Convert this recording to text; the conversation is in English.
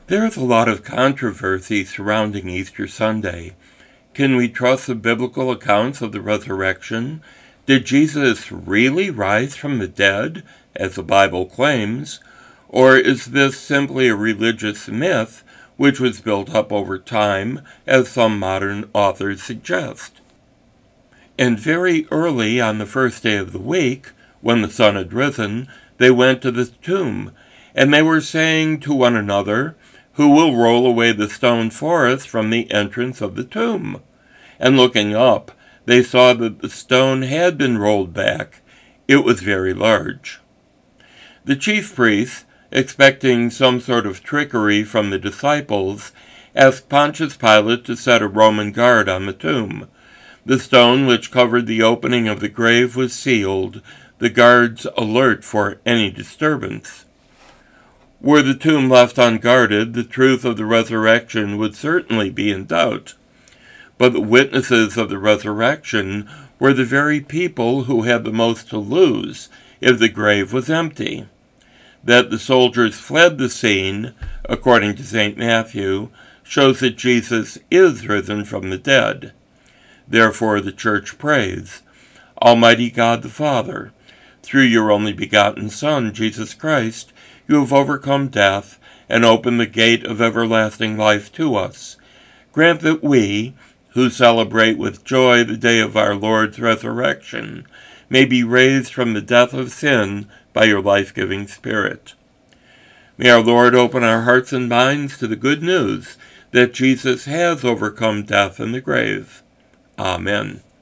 There is a lot of controversy surrounding Easter Sunday. Can we trust the biblical accounts of the resurrection? Did Jesus really rise from the dead, as the Bible claims? Or is this simply a religious myth which was built up over time, as some modern authors suggest? And very early on the first day of the week, when the sun had risen, they went to the tomb, and they were saying to one another, "Who will roll away the stone for us from the entrance of the tomb?" And looking up, they saw that the stone had been rolled back. It was very large. The chief priests, expecting some sort of trickery from the disciples, asked Pontius Pilate to set a Roman guard on the tomb. The stone which covered the opening of the grave was sealed, the guards alert for any disturbance. Were the tomb left unguarded, the truth of the resurrection would certainly be in doubt. But the witnesses of the resurrection were the very people who had the most to lose if the grave was empty. That the soldiers fled the scene, according to St. Matthew, shows that Jesus is risen from the dead. Therefore the Church prays, "Almighty God the Father, through your only begotten Son, Jesus Christ, you have overcome death and opened the gate of everlasting life to us. Grant that we, who celebrate with joy the day of our Lord's resurrection, may be raised from the death of sin by your life-giving Spirit." May our Lord open our hearts and minds to the good news that Jesus has overcome death and the grave. Amen.